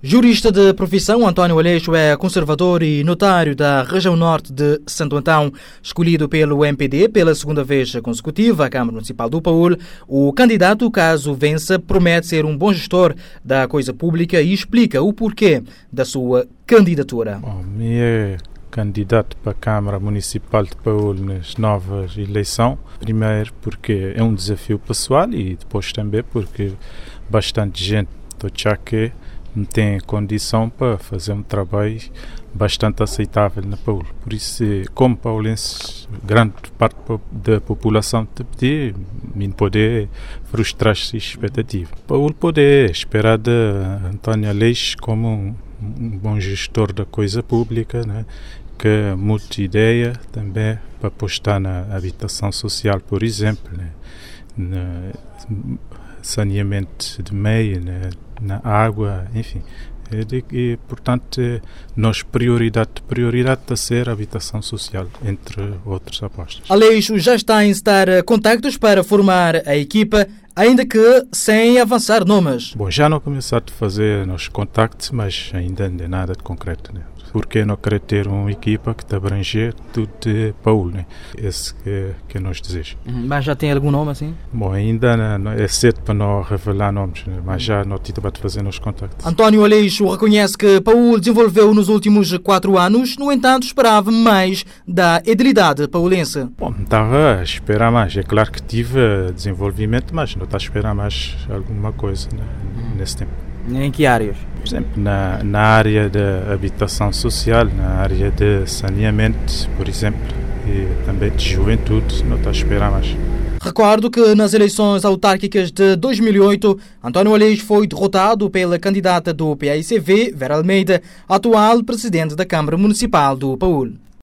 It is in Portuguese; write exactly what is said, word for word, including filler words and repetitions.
Jurista de profissão, António Aleixo é conservador e notário da região norte de Santo Antão. Escolhido pelo M P D pela segunda vez consecutiva à Câmara Municipal do Paúl, o candidato, caso vença, promete ser um bom gestor da coisa pública e explica o porquê da sua candidatura. Bom, é candidato para a Câmara Municipal de Paúl nas novas eleições. Primeiro porque é um desafio pessoal e depois também porque bastante gente do Chaque não tem condição para fazer um trabalho bastante aceitável na Paúl. Por isso, como paulenses, grande parte da população de não poder frustrar as expectativas. Paúl pode esperar de António Aleixo como um, um bom gestor da coisa pública, né? Que muita ideia também para apostar na habitação social, por exemplo, né? No saneamento de meio, né? Na água, enfim. E, e, portanto, nós prioridade, prioridade a ser a habitação social, entre outras apostas. Aleixo já está a encetar contactos para formar a equipa, ainda que sem avançar nomes. Bom, já não começaram a fazer nos contactos, mas ainda não é nada de concreto, né? Porque não querer ter uma equipa que te abrange tudo de Paúl, né? Esse que, que nós desejamos. Mas já tem algum nome assim? Bom, ainda não, é cedo para não revelar nomes, né? Mas já não tive para fazer nos contactos. António Aleixo reconhece que Paúl desenvolveu nos últimos quatro anos, no entanto esperava mais da edilidade paulense. Bom, estava a esperar mais. É claro que tive desenvolvimento, mas não está a esperar mais alguma coisa, né? Nesse tempo. Em que áreas? Por exemplo, na, na área da habitação social, na área de saneamento, por exemplo, e também de juventude, não está a esperar mais. Recordo que nas eleições autárquicas de dois mil e oito, António Aleixo foi derrotado pela candidata do P A I C V, Vera Almeida, atual presidente da Câmara Municipal do Paúl.